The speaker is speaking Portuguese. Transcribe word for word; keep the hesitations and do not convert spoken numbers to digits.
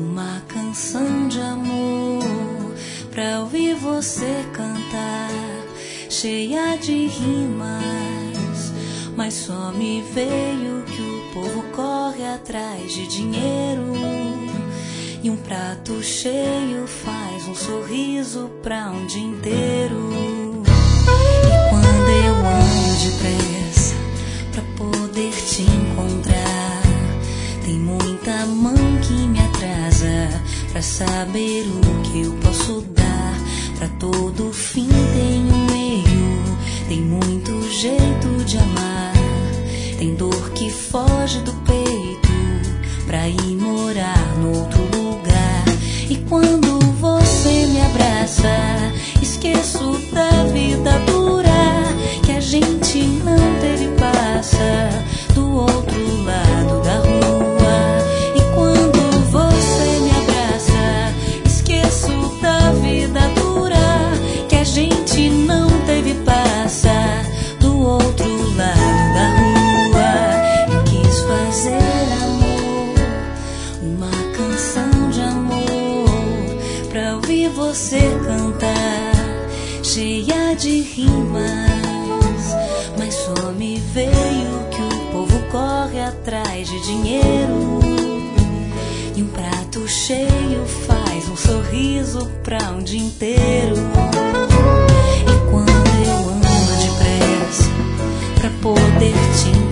uma canção de amor pra ouvir você cantar, cheia de rimas, mas só me veio que o povo corre atrás de dinheiro e um prato cheio faz um sorriso pra um dia inteiro. E quando eu ando depressa pra poder te encontrar, tem muita mão que me atrasa pra saber o que eu posso dar. Pra todo fim tem um meio, tem muito jeito de amar. Tem dor que foge do peito pra ir morar no outro lugar. E quando você me abraça, esqueço da vida dura que a gente não teve passa do outro lado da rua. E quando você me abraça, esqueço da vida dura que a gente não teve passa do outro lado da rua. Eu quis fazer amor, uma canção de amor pra ouvir você cantar, cheia de rimas, mas só me veio que o povo corre atrás de dinheiro e um prato cheio faz um sorriso pra um dia inteiro. E quando eu ando depressa pra poder te